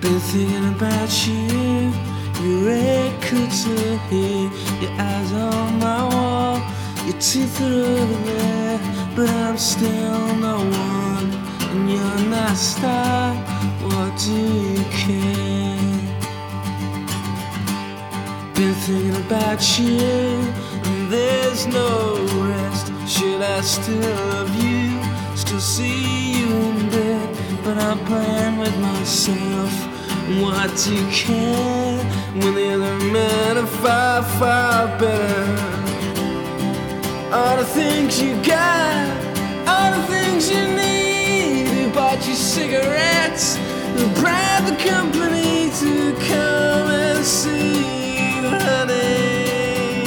Been thinking about you, your red couture hair, your eyes on my wall, your teeth are over there, but I'm still no one, and you're not a star. What do you care? Been thinking about you, and there's no rest. Should I still love you, still see you in bed, but I'm playing with myself. What do you care when the other men are far, far better? All the things you got, all the things you need. Who bought you cigarettes, who bribed the company to come and see you, honey.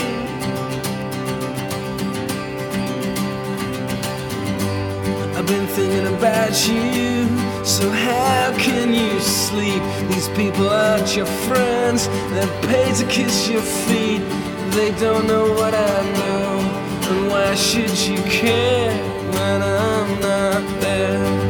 I've been thinking about you, so how can you sleep? These people aren't your friends, they're paid to kiss your feet. They don't know what I know, and why should you care when I'm not there?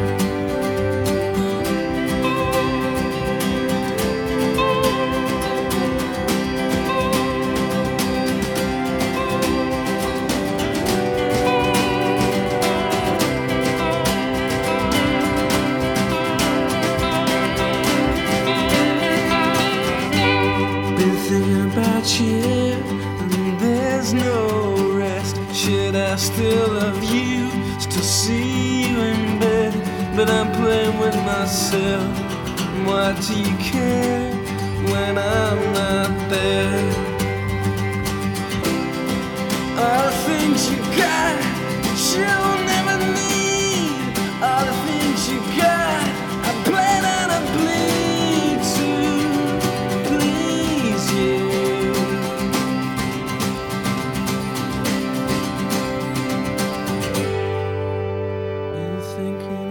Thinking about you, and there's no rest. Should I still love you, still see you in bed, but I'm playing with myself. Why do you care when I'm not there? All the things you got that you'll never need, all the things you got I plan and I bleed to please you. Been thinking